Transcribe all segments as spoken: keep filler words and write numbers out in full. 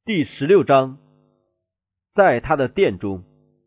第十六章，在他的殿中。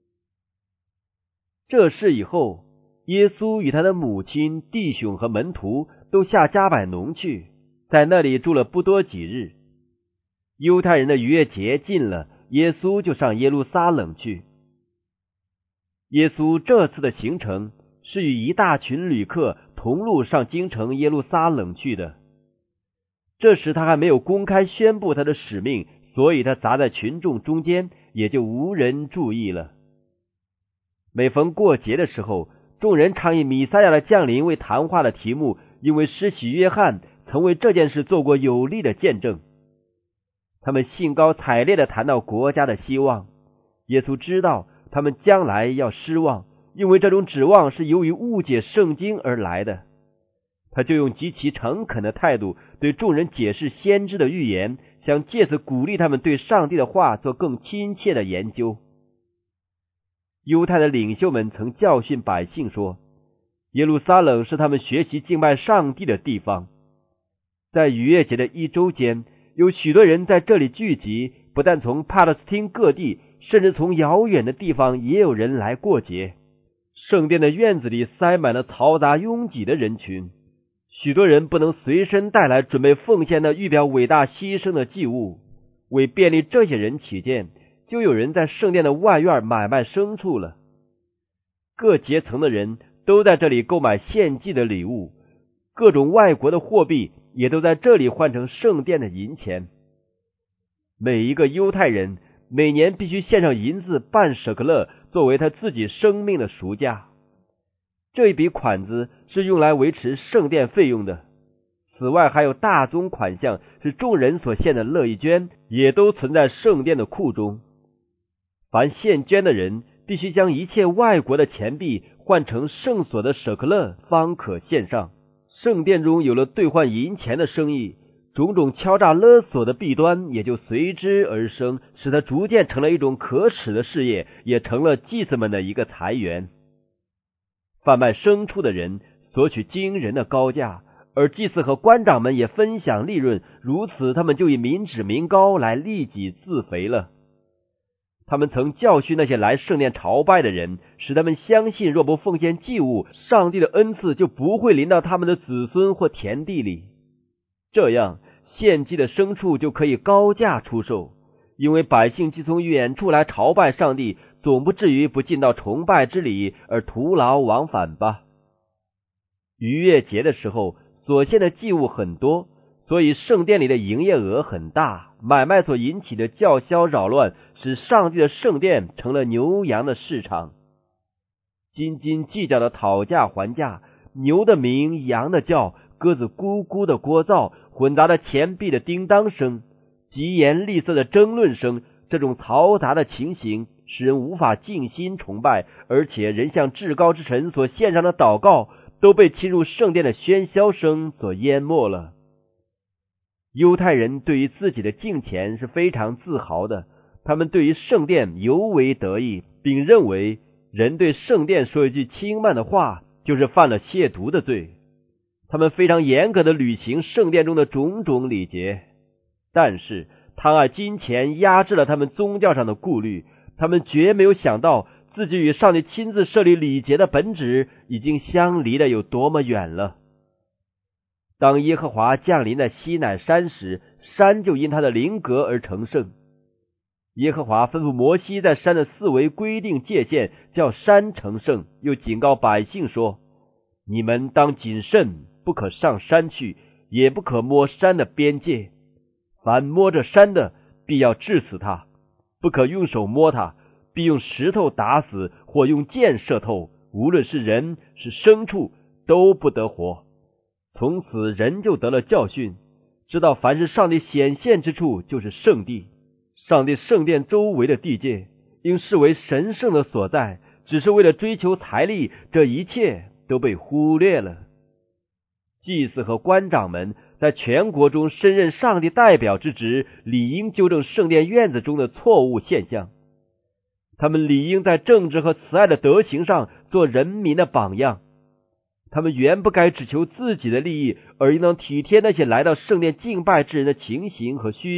这事以后，耶稣与他的母亲、弟兄和门徒都下迦百农去，在那里住了不多几日。犹太人的逾越节近了，耶稣就上耶路撒冷去。耶稣这次的行程是与一大群旅客同路上京城耶路撒冷去的。这时他还没有公开宣布他的使命，所以他杂在群众中间，也就无人注意了。每逢过节的时候，众人常以弥赛亚的降临为谈话的题目，因为施洗约翰曾为这件事做过有力的见证。他们兴高采烈地谈到国家的希望。耶稣知道他们将来要失望，因为这种指望是由于误解圣经而来的。他就用极其诚恳的态度对众人解释先知的预言，想借此鼓励他们对上帝的话做更亲切的研究。犹太的领袖们曾教训百姓说，耶路撒冷是他们学习敬拜上帝的地方。在逾越节的一周间，有许多人在这里聚集，不但从帕勒斯汀各地，甚至从遥远的地方也有人来过节。圣殿的院子里塞满了嘈杂拥挤的人群，许多人不能随身带来准备奉献的预表伟大牺牲的祭物。为便利这些人起见，就有人在圣殿的外院买卖牲畜了。各阶层的人都在这里购买献祭的礼物，各种外国的货币也都在这里换成圣殿的银钱。每一个犹太人每年必须献上银子半舍克勒，作为他自己生命的赎价。这一笔款子是用来维持圣殿费用的。此外还有大宗款项是众人所献的乐意捐，也都存在圣殿的库中。凡献捐的人必须将一切外国的钱币换成圣所的舍克勒，方可献上。圣殿中有了兑换银钱的生意，种种敲诈勒索的弊端也就随之而生，使它逐渐成了一种可耻的事业，也成了祭司们的一个财源。贩卖牲畜的人索取惊人的高价，而祭司和官长们也分享利润，如此他们就以民脂民膏来利己自肥了。他们曾教训那些来圣殿朝拜的人，使他们相信若不奉献祭物，上帝的恩赐就不会临到他们的子孙或田地里。这样献祭的牲畜就可以高价出售，因为百姓既从远处来朝拜上帝，总不至于不尽到崇拜之礼而徒劳往返吧。逾越节的时候所献的祭物很多，所以圣殿里的营业额很大，买卖所引起的叫嚣扰乱，使上帝的圣殿成了牛羊的市场。斤斤计较的讨价还价，牛的鸣，羊的叫，鸽子咕咕的聒噪，混杂的钱币的叮当声，疾言厉色的争论声，这种嘈杂的情形使人无法静心崇拜，而且人向至高之神所献上的祷告都被侵入圣殿的喧嚣声所淹没了。犹太人对于自己的敬虔是非常自豪的，他们对于圣殿尤为得意，并认为人对圣殿说一句轻慢的话就是犯了亵渎的罪。他们非常严格的履行圣殿中的种种礼节，但是贪爱金钱压制了他们宗教上的顾虑。他们绝没有想到自己与上帝亲自设立礼节的本旨已经相离的有多么远了。当耶和华降临在西乃山时，山就因他的灵格而成圣。耶和华吩咐摩西在山的四围规定界限，叫山成圣，又警告百姓说，你们当谨慎，不可上山去，也不可摸山的边界。凡摸着山的，必要治死他；不可用手摸他，必用石头打死，或用箭射透，无论是人是牲畜，都不得活。从此人就得了教训，知道凡是上帝显现之处就是圣地。上帝圣殿周围的地界应视为神圣的所在，只是为了追求财力，这一切都被忽略了。祭司和官长们在全国中身任上帝代表之职，理应纠正圣殿院子中的错误现象。他们理应在正直和慈爱的德行上做人民的榜样。他们原不该只求自己的利益，而应当体贴那些来到圣殿敬拜之人的情形和需要，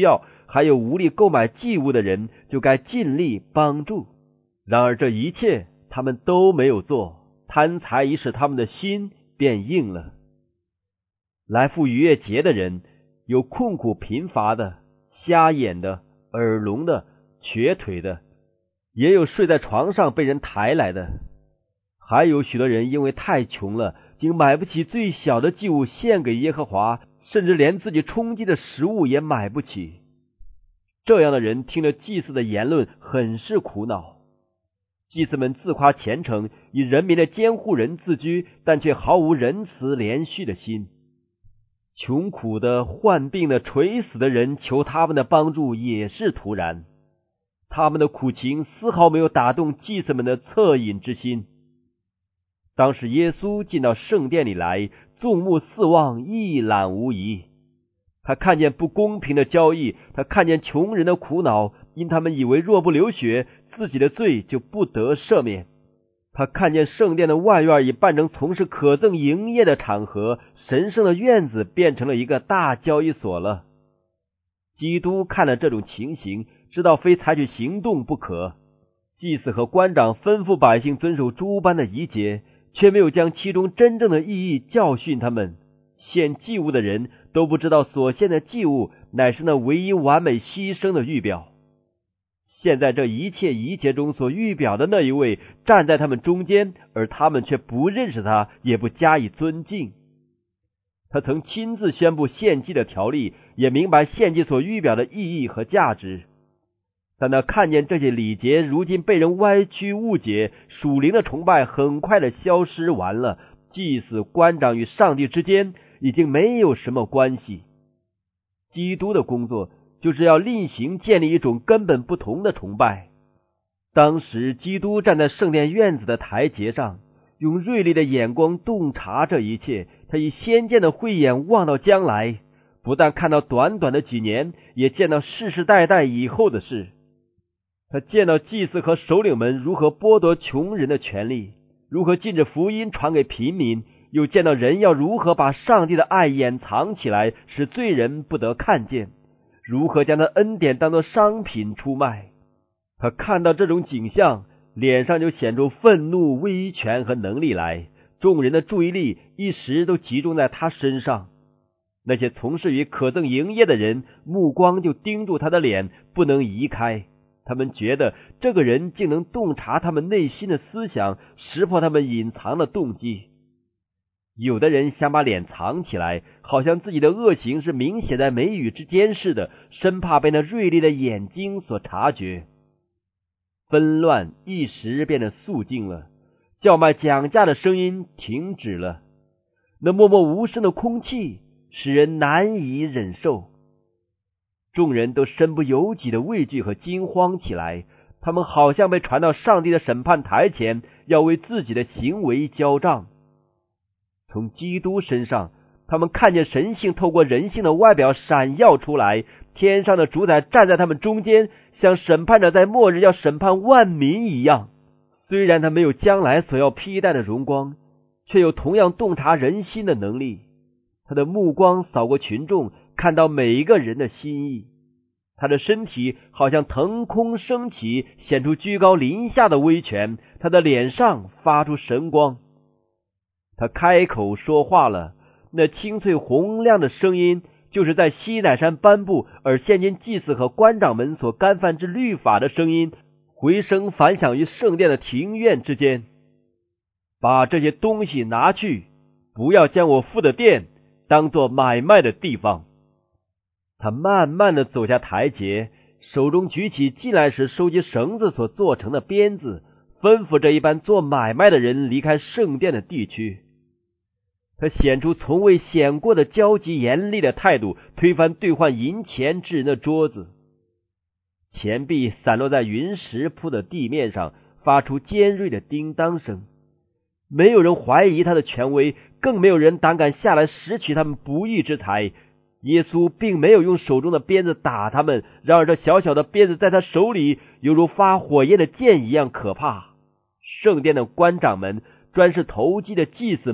还有无力购买祭物的人，就该尽力帮助。然而这一切他们都没有做，贪财已使他们的心变硬了。来赴逾越节的人，有困苦贫乏的、瞎眼的、耳聋的、瘸腿的，也有睡在床上被人抬来的，还有许多人因为太穷了，竟买不起最小的祭物献给耶和华，甚至连自己充饥的食物也买不起。这样的人听了祭司的言论，很是苦恼。祭司们自夸虔诚，以人民的监护人自居，但却毫无仁慈怜恤的心。穷苦的、患病的、垂死的人求他们的帮助也是徒然，他们的苦情丝毫没有打动祭司们的恻隐之心。当时耶稣进到圣殿里来，纵目四望，一览无遗。他看见不公平的交易，他看见穷人的苦恼，因他们以为若不流血，自己的罪就不得赦免。他看见圣殿的外院已办成从事可憎营业的场合，神圣的院子变成了一个大交易所了。基督看了这种情形，知道非采取行动不可。祭司和官长吩咐百姓遵守诸般的仪节，却没有将其中真正的意义教训他们。献祭物的人都不知道所献的祭物乃是那唯一完美牺牲的预表。现在这一切仪节中所预表的那一位站在他们中间，而他们却不认识他，也不加以尊敬。他曾亲自宣布献祭的条例，也明白献祭所预表的意义和价值。但他看见这些礼节如今被人歪曲误解，属灵的崇拜很快的消失完了，祭司、官长与上帝之间已经没有什么关系。基督的工作就是要另行建立一种根本不同的崇拜。当时基督站在圣殿院子的台阶上，用锐利的眼光洞察这一切，他以先见的慧眼望到将来，不但看到短短的几年，也见到世世代代以后的事。他见到祭司和首领们如何剥夺穷人的权利，如何禁止福音传给贫民，又见到人要如何把上帝的爱掩藏起来，使罪人不得看见，如何将他恩典当作商品出卖。他看到这种景象，脸上就显出愤怒、威权和能力来，众人的注意力一时都集中在他身上。那些从事于可憎营业的人，目光就盯住他的脸，不能移开。他们觉得这个人竟能洞察他们内心的思想，识破他们隐藏的动机。有的人想把脸藏起来，好像自己的恶行是明显在眉宇之间似的，生怕被那锐利的眼睛所察觉。纷乱一时变得肃静了，叫卖讲价的声音停止了，那默默无声的空气使人难以忍受。众人都身不由己的畏惧和惊慌起来，他们好像被传到上帝的审判台前，要为自己的行为交账。从基督身上，他们看见神性透过人性的外表闪耀出来，天上的主宰站在他们中间，像审判者在末日要审判万民一样。虽然他没有将来所要披戴的荣光，却有同样洞察人心的能力。他的目光扫过群众，看到每一个人的心意。他的身体好像腾空升起，显出居高临下的威权，他的脸上发出神光。他开口说话了，那清脆洪亮的声音就是在西乃山颁布而现今祭司和官长们所干犯之律法的声音，回声反响于圣殿的庭院之间。把这些东西拿去，不要将我父的殿当作买卖的地方。他慢慢地走下台阶，手中举起进来时收集绳子所做成的鞭子，吩咐这一般做买卖的人离开圣殿的地区。他显出从未显过的焦急严厉的态度，推翻兑换银钱之人的桌子。钱币散落在云石铺的地面上，发出尖锐的叮当声。没有人怀疑他的权威，更没有人胆敢下来拾取他们不义之财。耶稣并没有用手中的鞭子打他们，然而这小小的鞭子在他手里犹如发火焰的剑一样可怕。圣殿的官长们，专是投机的祭司们，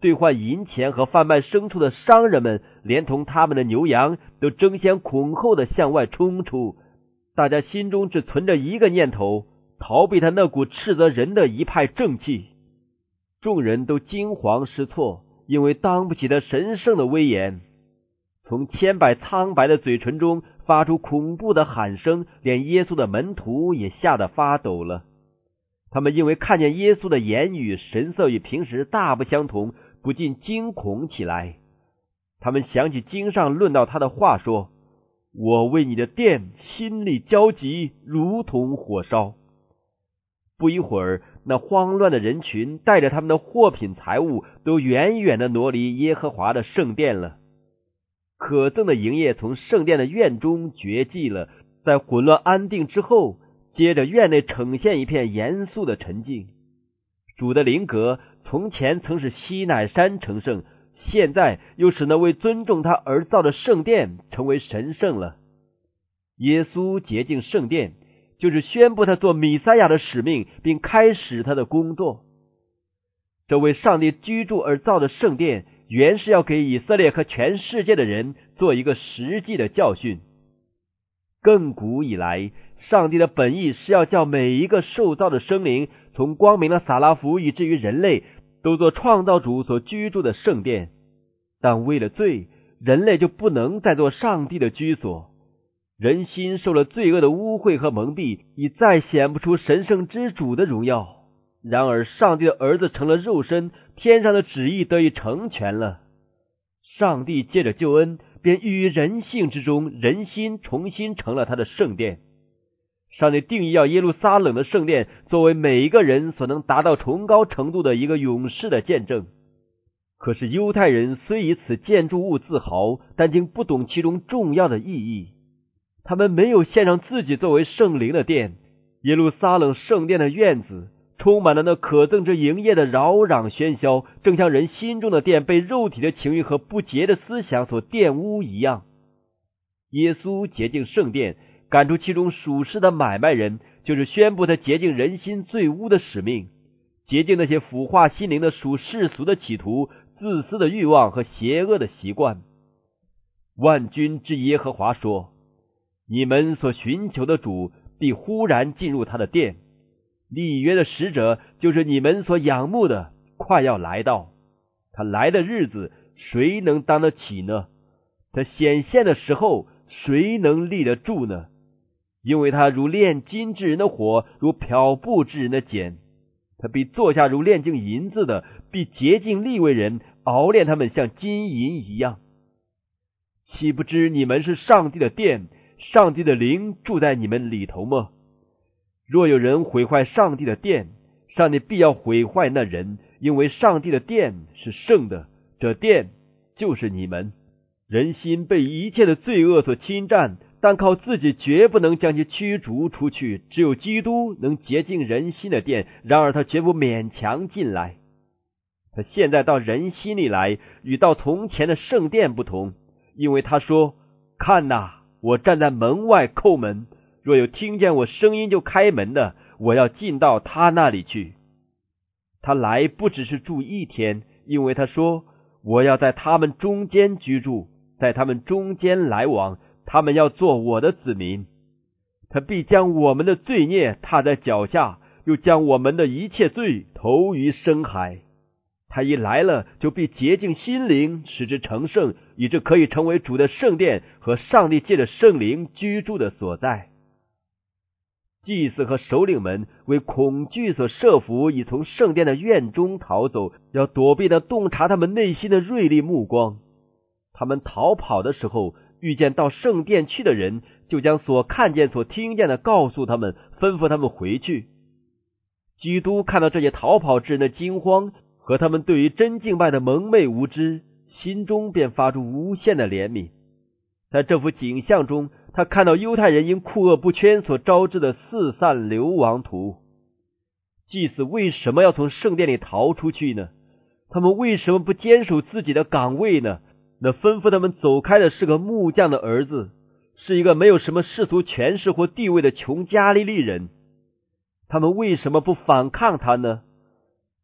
兑换银钱和贩卖牲畜的商人们，连同他们的牛羊，都争先恐后的向外冲出。大家心中只存着一个念头，逃避他那股斥责人的一派正气。众人都惊惶失措，因为当不起他神圣的威严。从千百苍白的嘴唇中发出恐怖的喊声，连耶稣的门徒也吓得发抖了。他们因为看见耶稣的言语神色与平时大不相同，不禁惊恐起来。他们想起经上论到他的话说，我为你的殿心里焦急，如同火烧。不一会儿，那慌乱的人群带着他们的货品财物，都远远地挪离耶和华的圣殿了。可憎的营业从圣殿的院中绝迹了，在混乱安定之后，接着院内呈现一片严肃的沉静。主的灵格从前曾使西乃山成圣，现在又使那位尊重他而造的圣殿成为神圣了。耶稣洁净圣殿，就是宣布他做弥赛亚的使命，并开始他的工作。这为上帝居住而造的圣殿，原是要给以色列和全世界的人做一个实际的教训。亘古以来，上帝的本意是要叫每一个受造的生灵，从光明的撒拉弗以至于人类，都做创造主所居住的圣殿。但为了罪，人类就不能再做上帝的居所。人心受了罪恶的污秽和蒙蔽，已再显不出神圣之主的荣耀。然而上帝的儿子成了肉身，天上的旨意得以成全了。上帝借着救恩，便寓于人性之中，人心重新成了他的圣殿。上帝定义要耶路撒冷的圣殿作为每一个人所能达到崇高程度的一个永世的见证。可是犹太人虽以此建筑物自豪，但竟不懂其中重要的意义。他们没有献上自己作为圣灵的殿。耶路撒冷圣殿的院子充满了那可憎之营业的扰攘喧嚣，正像人心中的殿被肉体的情欲和不洁的思想所玷污一样。耶稣洁净圣殿，赶出其中属世的买卖人，就是宣布他洁净人心罪污的使命，洁净那些腐化心灵的属世俗的企图、自私的欲望和邪恶的习惯。万军之耶和华说，你们所寻求的主必忽然进入他的殿，立约的使者就是你们所仰慕的，快要来到。他来的日子，谁能当得起呢？他显现的时候，谁能立得住呢？因为他如炼金之人的火，如漂布之人的碱。他必坐下如炼净银子的，必洁净利未人，熬炼他们像金银一样。岂不知你们是上帝的殿，上帝的灵住在你们里头吗？若有人毁坏上帝的殿，上帝必要毁坏那人，因为上帝的殿是圣的，这殿就是你们。人心被一切的罪恶所侵占，但靠自己绝不能将其驱逐出去，只有基督能洁净人心的殿，然而他绝不勉强进来。他现在到人心里来，与到从前的圣殿不同，因为他说，看哪，我站在门外叩门，若有听见我声音就开门的，我要进到他那里去。他来不只是住一天，因为他说，我要在他们中间居住，在他们中间来往，他们要做我的子民。他必将我们的罪孽踏在脚下，又将我们的一切罪投于深海。他一来了，就必洁净心灵，使之成圣，以致可以成为主的圣殿和上帝借着圣灵居住的所在。祭司和首领们为恐惧所设伏，已从圣殿的院中逃走，要躲避那洞察他们内心的锐利目光。他们逃跑的时候，遇见到圣殿去的人，就将所看见所听见的告诉他们，吩咐他们回去。基督看到这些逃跑之人的惊慌和他们对于真敬拜的蒙昧无知，心中便发出无限的怜悯。在这幅景象中，他看到犹太人因酷恶不圈所招致的四散流亡徒。祭司为什么要从圣殿里逃出去呢？他们为什么不坚守自己的岗位呢？那吩咐他们走开的是个木匠的儿子，是一个没有什么世俗权势或地位的穷加利利人。他们为什么不反抗他呢？他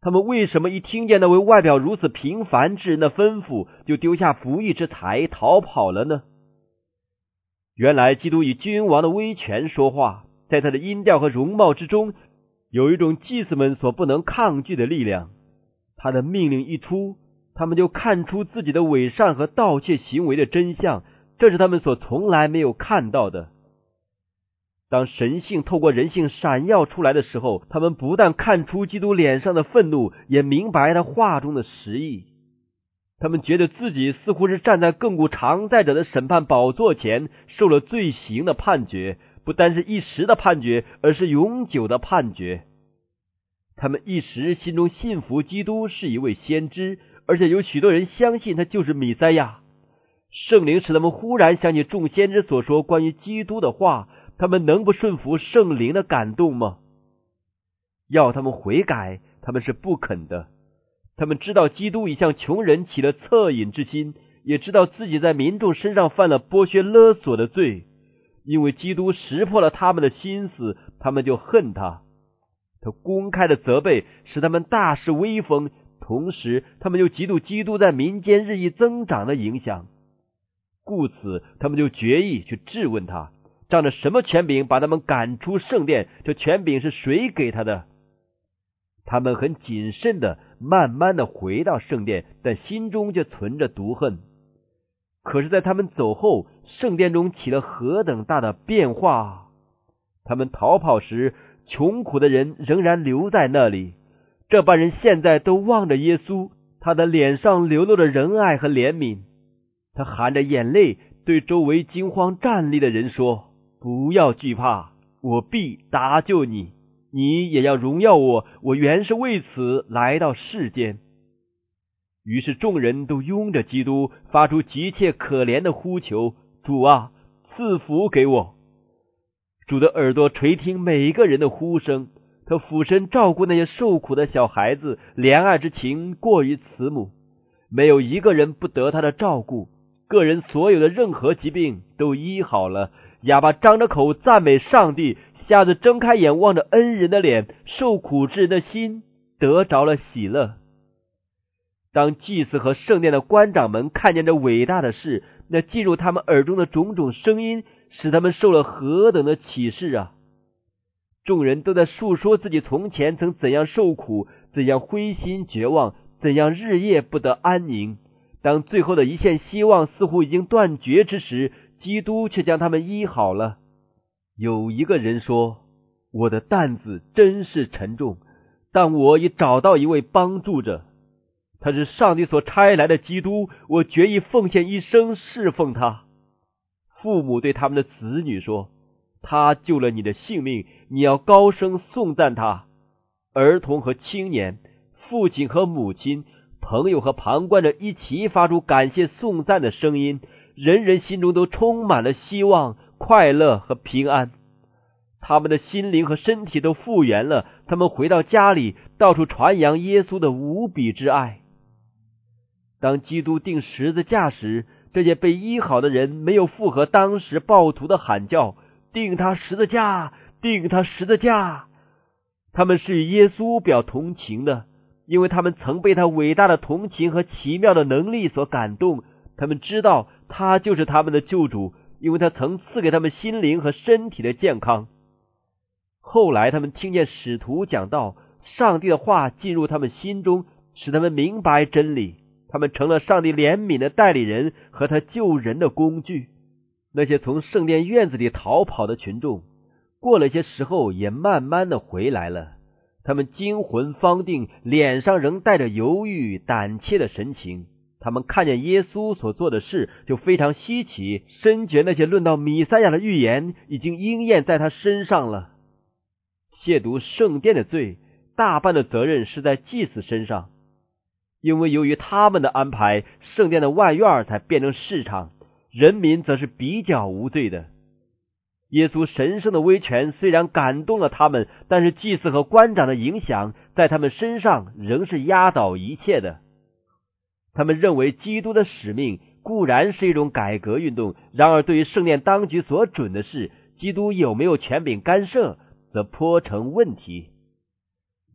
他们为什么一听见那位外表如此平凡之人的吩咐，就丢下服役之财逃跑了呢？原来基督以君王的威权说话，在他的音调和容貌之中，有一种祭司们所不能抗拒的力量。他的命令一出，他们就看出自己的伪善和盗窃行为的真相，这是他们所从来没有看到的。当神性透过人性闪耀出来的时候，他们不但看出基督脸上的愤怒，也明白他话中的实意。他们觉得自己似乎是站在亘古常在者的审判宝座前，受了罪行的判决，不单是一时的判决，而是永久的判决。他们一时心中信服基督是一位先知，而且有许多人相信他就是弥赛亚。圣灵使他们忽然想起众先知所说关于基督的话，他们能不顺服圣灵的感动吗？要他们悔改，他们是不肯的。他们知道基督已向穷人起了恻隐之心，也知道自己在民众身上犯了剥削勒索的罪。因为基督识破了他们的心思，他们就恨他。他公开的责备使他们大失威风，同时他们又嫉妒基督在民间日益增长的影响。故此他们就决意去质问他，仗着什么权柄把他们赶出圣殿，这权柄是谁给他的？他们很谨慎的慢慢的回到圣殿，但心中却存着毒恨。可是在他们走后，圣殿中起了何等大的变化！他们逃跑时，穷苦的人仍然留在那里。这帮人现在都望着耶稣，他的脸上流露着仁爱和怜悯。他含着眼泪对周围惊慌站立的人说：不要惧怕，我必搭救你，你也要荣耀我，我原是为此来到世间。于是众人都拥着基督，发出急切可怜的呼求：主啊，赐福给我。主的耳朵垂听每一个人的呼声，他俯身照顾那些受苦的小孩子，怜爱之情过于慈母，没有一个人不得他的照顾，个人所有的任何疾病都医好了。哑巴张着口赞美上帝，瞎子睁开眼望着恩人的脸，受苦之人的心得着了喜乐。当祭司和圣殿的官长们看见这伟大的事，那进入他们耳中的种种声音，使他们受了何等的启示啊！众人都在述说自己从前曾怎样受苦，怎样灰心绝望，怎样日夜不得安宁。当最后的一线希望似乎已经断绝之时，基督却将他们医好了。有一个人说：我的担子真是沉重，但我已找到一位帮助者，他是上帝所差来的基督，我决意奉献一生侍奉他。父母对他们的子女说：他救了你的性命，你要高声颂赞他。儿童和青年，父亲和母亲，朋友和旁观者一起发出感谢颂赞的声音，人人心中都充满了希望、快乐和平安。他们的心灵和身体都复原了，他们回到家里，到处传扬耶稣的无比之爱。当基督钉十字架时，这些被医好的人没有附和当时暴徒的喊叫：钉他十字架，钉他十字架。他们是与耶稣表同情的，因为他们曾被他伟大的同情和奇妙的能力所感动。他们知道他就是他们的救主，因为他曾赐给他们心灵和身体的健康。后来他们听见使徒讲道，上帝的话进入他们心中，使他们明白真理。他们成了上帝怜悯的代理人和他救人的工具。那些从圣殿院子里逃跑的群众，过了些时候也慢慢的回来了。他们惊魂方定，脸上仍带着犹豫胆怯的神情。他们看见耶稣所做的事，就非常稀奇，深觉那些论到弥赛亚的预言已经应验在他身上了。亵渎圣殿的罪，大半的责任是在祭司身上，因为由于他们的安排，圣殿的外院才变成市场，人民则是比较无罪的。耶稣神圣的威权虽然感动了他们，但是祭司和官长的影响在他们身上仍是压倒一切的。他们认为基督的使命固然是一种改革运动，然而对于圣殿当局所准的事，基督有没有权柄干涉，则颇成问题。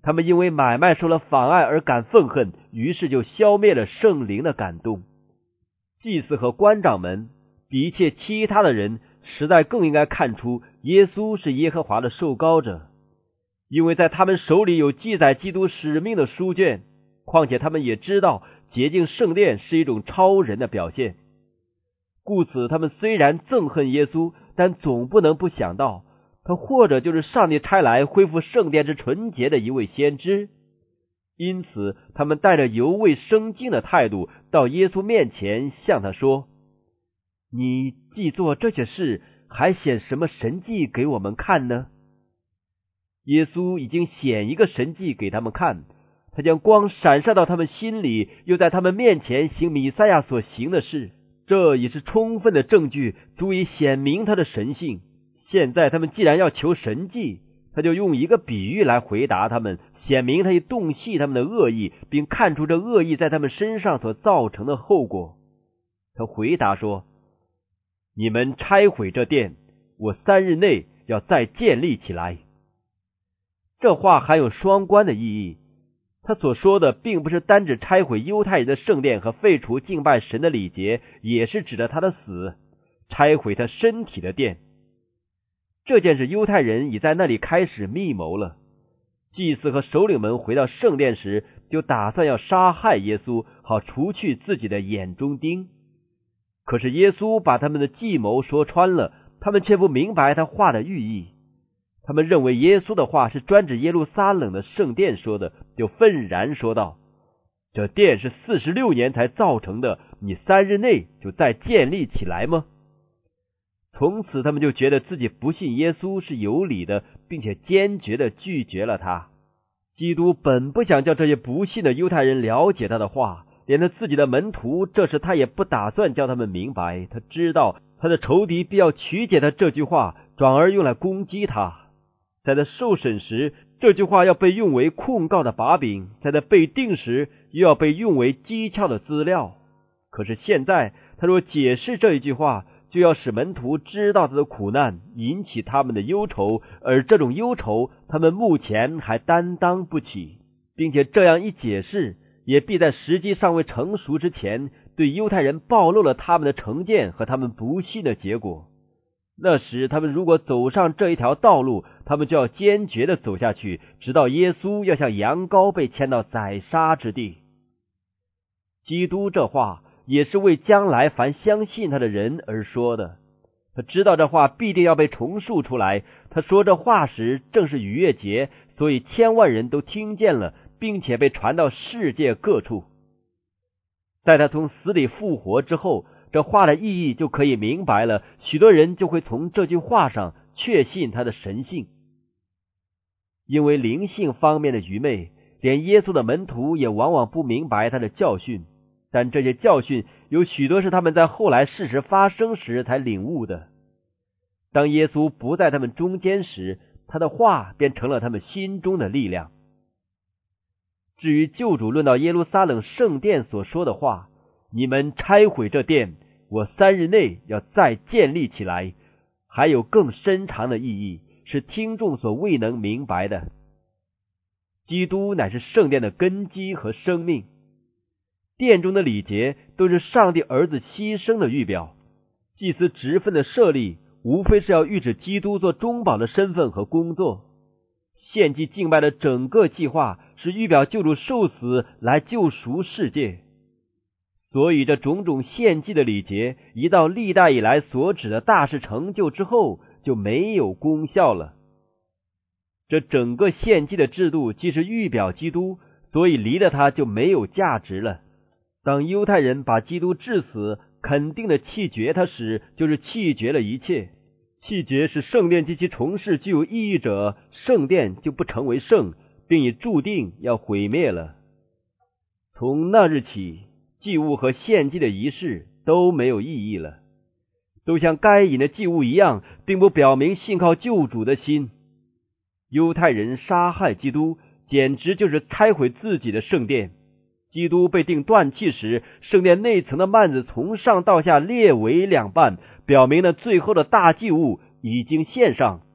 他们因为买卖受了妨碍而感愤恨，于是就消灭了圣灵的感动。祭司和官长们比一切其他的人实在更应该看出耶稣是耶和华的受膏者，因为在他们手里有记载基督使命的书卷，况且他们也知道洁净圣殿是一种超人的表现。故此他们虽然憎恨耶稣，但总不能不想到他或者就是上帝差来恢复圣殿之纯洁的一位先知。因此他们带着犹未生敬的态度到耶稣面前，向他说：你既做这些事，还显什么神迹给我们看呢？耶稣已经显一个神迹给他们看，他将光闪射到他们心里，又在他们面前行弥赛亚所行的事，这也是充分的证据，足以显明他的神性。现在他们既然要求神迹，他就用一个比喻来回答他们，显明他已洞悉他们的恶意，并看出这恶意在他们身上所造成的后果。他回答说：你们拆毁这殿，我三日内要再建立起来。这话含有双关的意义，他所说的并不是单指拆毁犹太人的圣殿和废除敬拜神的礼节，也是指着他的死，拆毁他身体的殿。这件事犹太人已在那里开始密谋了。祭司和首领们回到圣殿时，就打算要杀害耶稣，好除去自己的眼中钉。可是耶稣把他们的计谋说穿了，他们却不明白他话的寓意。他们认为耶稣的话是专指耶路撒冷的圣殿说的，就愤然说道：这殿是四十六年才造成的，你三日内就再建立起来吗？从此他们就觉得自己不信耶稣是有理的，并且坚决地拒绝了他。基督本不想叫这些不信的犹太人了解他的话，连他自己的门徒这时他也不打算叫他们明白。他知道他的仇敌必要曲解他这句话，转而用来攻击他。在他受审时，这句话要被用为控告的把柄；在他被定时，又要被用为讥诮的资料。可是现在他若解释这一句话，就要使门徒知道他的苦难，引起他们的忧愁，而这种忧愁他们目前还担当不起，并且这样一解释，也必在时机尚未成熟之前，对犹太人暴露了他们的成见和他们不信的结果。那时他们如果走上这一条道路，他们就要坚决地走下去，直到耶稣要像羊羔被牵到宰杀之地。基督这话也是为将来凡相信他的人而说的。他知道这话必定要被重述出来，他说这话时正是逾越节，所以千万人都听见了，并且被传到世界各处。在他从死里复活之后，这话的意义就可以明白了，许多人就会从这句话上确信他的神性。因为灵性方面的愚昧，连耶稣的门徒也往往不明白他的教训，但这些教训有许多是他们在后来事实发生时才领悟的。当耶稣不在他们中间时，他的话便成了他们心中的力量。至于救主论到耶路撒冷圣殿所说的话，你们拆毁这殿，我三日内要再建立起来，还有更深长的意义，是听众所未能明白的。基督乃是圣殿的根基和生命，殿中的礼节都是上帝儿子牺牲的预表。祭司职分的设立，无非是要预指基督做中保的身份和工作。献祭敬拜的整个计划是预表救主受死来救赎世界。所以这种种献祭的礼节，一到历代以来所指的大事成就之后，就没有功效了。这整个献祭的制度既是预表基督，所以离了它就没有价值了。当犹太人把基督致死，肯定的弃绝他时，就是弃绝了一切。弃绝使圣殿及其重事具有意义者，圣殿就不成为圣，并已注定要毁灭了。从那日起，祭物和献祭的仪式都没有意义了，都像该隐的祭物一样，并不表明信靠救主的心。犹太人杀害基督，简直就是拆毁自己的圣殿。基督被钉断气时，圣殿内层的幔子从上到下裂为两半，表明了最后的大祭物已经献上。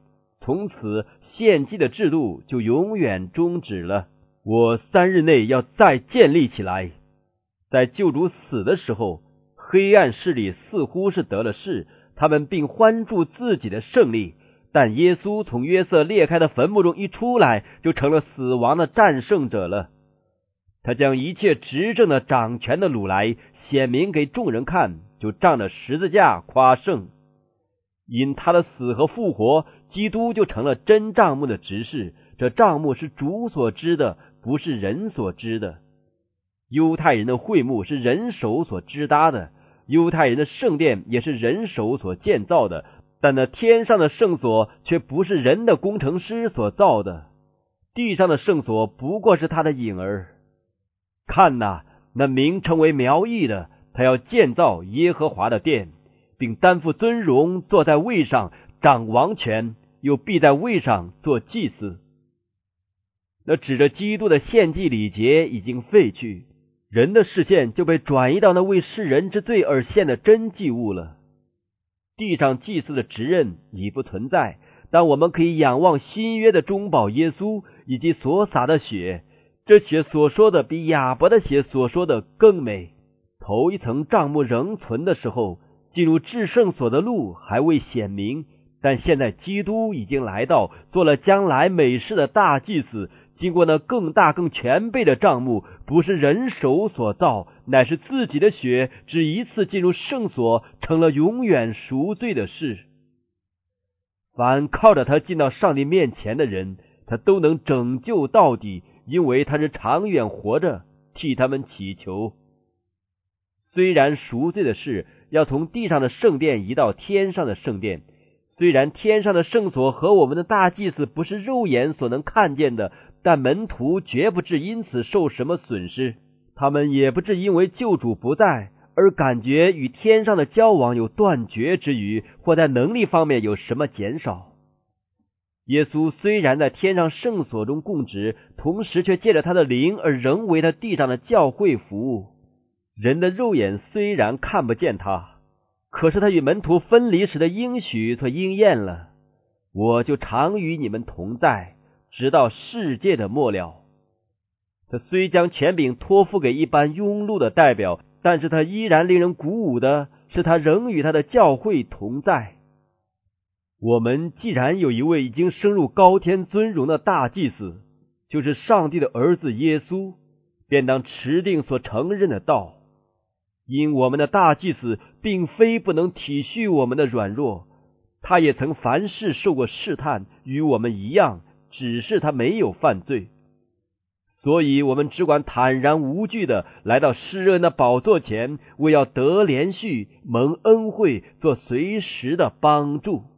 从此献祭的制度就永远终止了。我三日内要再建立起来。在救主死的时候，黑暗势力似乎是得了势，他们并欢祝自己的胜利，但耶稣从约瑟裂开的坟墓中一出来，就成了死亡的战胜者了。他将一切执政的掌权的掳来，显明给众人看，就仗着十字架夸胜。因他的死和复活，基督就成了真帐幕的执事，这帐幕是主所知的，不是人所知的。犹太人的会幕是人手所支搭的，犹太人的圣殿也是人手所建造的，但那天上的圣所却不是人的工程师所造的，地上的圣所不过是他的影儿。看哪，那名称为苗裔的，他要建造耶和华的殿，并担负尊荣，坐在位上掌王权，又必在位上做祭司。那指着基督的献祭礼节已经废去，人的视线就被转移到那为世人之罪而献的真祭物了。地上祭司的职任已不存在，但我们可以仰望新约的中保耶稣以及所洒的血，这血所说的比亚伯的血所说的更美。头一层帐幕仍存的时候，进入至圣所的路还未显明，但现在基督已经来到，做了将来美事的大祭司，经过那更大更全备的帐幕，不是人手所造，乃是自己的血，只一次进入圣所，成了永远赎罪的事。凡靠着他进到上帝面前的人，他都能拯救到底，因为他是长远活着，替他们祈求。虽然赎罪的事要从地上的圣殿移到天上的圣殿，虽然天上的圣所和我们的大祭司不是肉眼所能看见的，但门徒绝不至因此受什么损失，他们也不至因为救主不在而感觉与天上的交往有断绝之余，或在能力方面有什么减少。耶稣虽然在天上圣所中供职，同时却借着他的灵而仍为他地上的教会服务。人的肉眼虽然看不见他，可是他与门徒分离时的应许却应验了，我就常与你们同在，直到世界的末了。他虽将权柄托付给一般庸碌的代表，但是他依然令人鼓舞的是，他仍与他的教会同在。我们既然有一位已经升入高天尊荣的大祭司，就是上帝的儿子耶稣，便当持定所承认的道。因我们的大祭司并非不能体恤我们的软弱，他也曾凡事受过试探，与我们一样，只是他没有犯罪。所以我们只管坦然无惧的来到施恩的宝座前，为要得连续蒙恩惠，做随时的帮助。